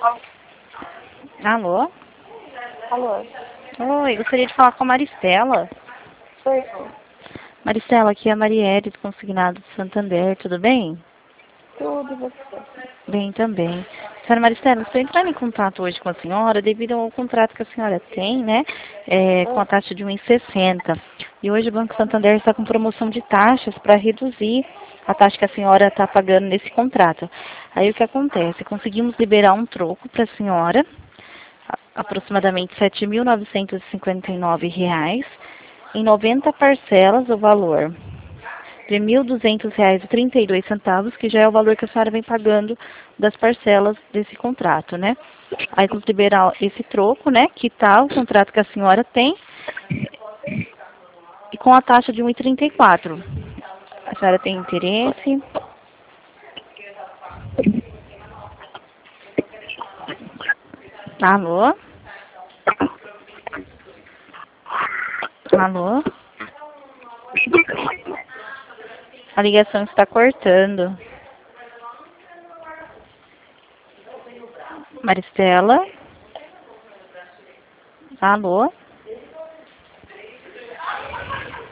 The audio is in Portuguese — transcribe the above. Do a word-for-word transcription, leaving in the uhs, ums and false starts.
Alô? Alô? Oi, gostaria de falar com a Maristela. Sou eu. Maristela, aqui é a Marielle do Consignado de Santander, tudo bem? Tudo e você? Bem também. Senhora Maristela, estou entrando em contato hoje com a senhora devido ao contrato que a senhora tem, né? É, com a taxa de um vírgula sessenta. E hoje o Banco Santander está com promoção de taxas para reduzir a taxa que a senhora está pagando nesse contrato. Aí o que acontece? Conseguimos liberar um troco para a senhora, aproximadamente sete mil novecentos e cinquenta e nove reais, em noventa parcelas o valor de mil duzentos reais e trinta e dois centavos, que já é o valor que a senhora vem pagando das parcelas desse contrato, né? Aí vamos liberar esse troco, né, que tá o contrato que a senhora tem, e com a taxa de um vírgula trinta e quatro. A senhora tem interesse? Alô? Alô? A ligação está cortando. Maristela? Alô?